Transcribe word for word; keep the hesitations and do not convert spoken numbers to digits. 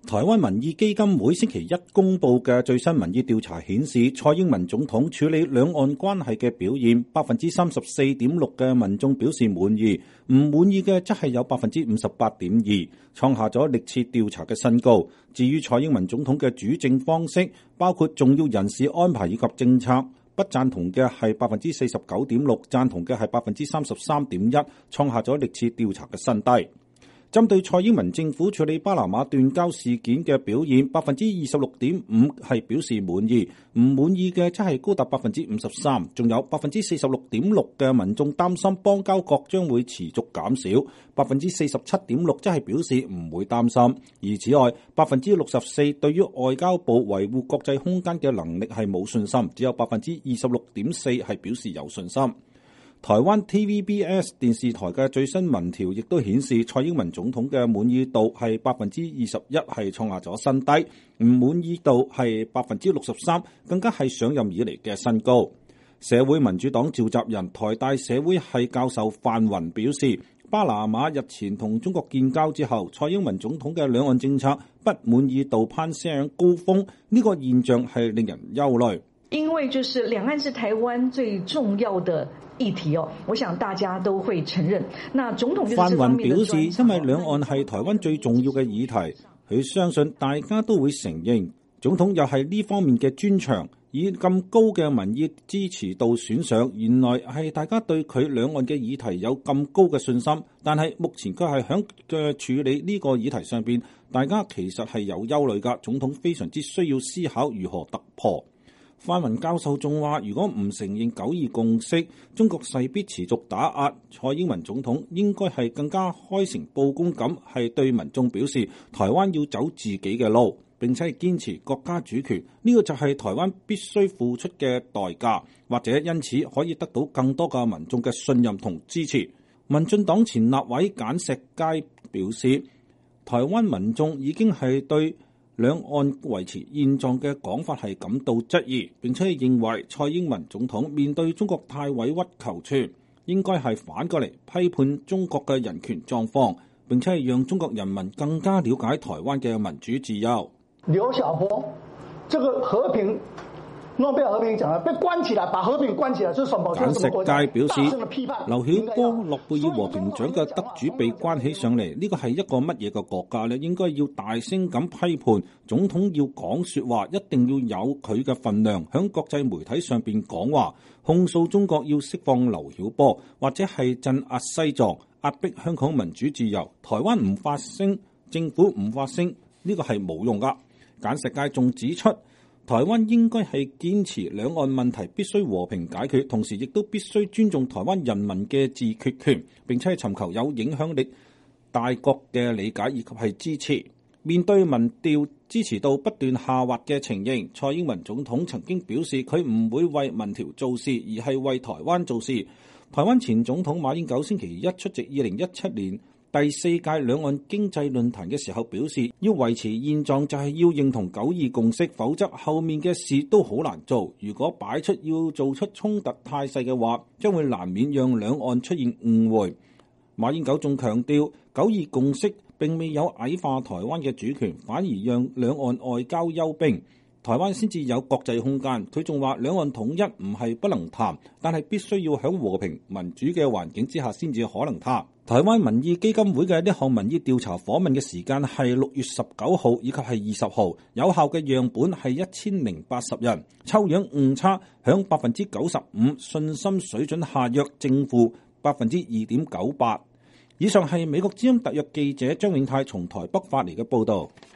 台灣民意基金會星期一公布嘅最新民意調查顯示，蔡英文總統處理兩岸關係嘅表現，百分之三十四點六嘅民眾表示滿意，唔滿意嘅則係有百分之五十八點二，創下咗歷次調查嘅新高。至於蔡英文總統嘅主政方式，包括重要人事安排以及政策，不贊同嘅係百分之四十九點六，贊同嘅係百分之三十三點一，創下咗歷次調查嘅新低。針對蔡英文政府處理巴拿馬斷交事件嘅表現，百分之二十六點五係表示滿意，唔滿意嘅則係高達百分之五十三，仲有百分之四十六點六嘅民眾擔心邦交國將會持續減少，百分之四十七點六則係表示唔會擔心。而此外，百分之六十四對於外交部維護國際空間嘅能力係冇信心，只有百分之二十六點四係表示有信心。台灣 T V B S 電視台嘅最新民調亦都顯示，蔡英文總統嘅滿意度係百分之二十一，係創下咗新低；唔滿意度係百分之六十三，更加係上任以嚟嘅新高。社會民主黨召集人台大社會系教授范雲表示，巴拿馬日前同中國建交之後，蔡英文總統嘅兩岸政策不滿意度攀升高峰，呢、這個現象係令人憂慮。 因為就是兩岸是台灣最重要的議題哦，我想大家都會承認。那總統范雲表示，因為兩岸係台灣最重要嘅議題，佢相信大家都會承認，總統又係呢方面嘅專長，以咁高嘅民意支持度選上，原來係大家對佢兩岸嘅議題有咁高嘅信心。但係目前佢係響嘅處理呢個議題上邊，大家其實係有憂慮㗎。總統非常之需要思考如何突破。范雲教授仲話，如果唔承認九二共識，中國勢必持續打壓。蔡英文總統應該係更加開誠佈公咁，係對民眾表示台灣要走自己嘅路，並且係堅持國家主權。呢、這個就係台灣必須付出嘅代價，或者因此可以得到更多嘅民眾嘅信任同支持。民進黨前立委簡石佳表示，台灣民眾已經係對兩岸維持現狀嘅講法係感到質疑，並且係認為蔡英文總統面對中國太委曲求全，應該係反過嚟批判中國嘅人權狀況，並且係讓中國人民更加了解台灣嘅民主自由。 劉曉波，這個和平諾貝爾和平獎被關起來，把和平關起來，這是什麼？ 簡石佳表示，劉曉波諾貝爾和平獎嘅得主被關起上嚟，呢個係一個乜嘢嘅國家呢？應該要大聲咁批判，總統要講說話，一定要有佢嘅份量，響國際媒體上邊講話，控訴中國要釋放劉曉波，或者係鎮壓西藏，壓迫香港民主自由。台灣唔發聲，政府唔發聲，呢個係冇用噶。簡石佳仲指出，台灣應該係堅持兩岸問題必須和平解決，同時亦都必須尊重台灣人民嘅自決權，並且係尋求有影響力大國嘅理解以及係支持。面對民調支持度不斷下滑嘅情形，蔡英文總統曾經表示佢唔會為民調做事，而係為台灣做事。台灣前總統馬英九星期一出席二零一七年第四屆兩岸經濟論壇嘅時候表示，要維持現狀就係要認同九二共識，否則後面嘅事都好難做。如果擺出要做出衝突態勢嘅話，將會難免讓兩岸出現誤會。馬英九仲強調，九二共識並未有矮化台灣嘅主權，反而讓兩岸外交休兵，台灣先至有國際空間。佢仲話，兩岸統一唔係不能談，但係必須要喺和平民主嘅環境之下先至可能談。台灣民意基金會嘅呢項民意調查訪問嘅時間係六月十九號以及係二十號，有效嘅樣本係一千零八十人，抽樣誤差響百分之九十五，信心水準下約正負百分之二點九八。以上係美國之音特約記者張永泰從台北發嚟嘅報導。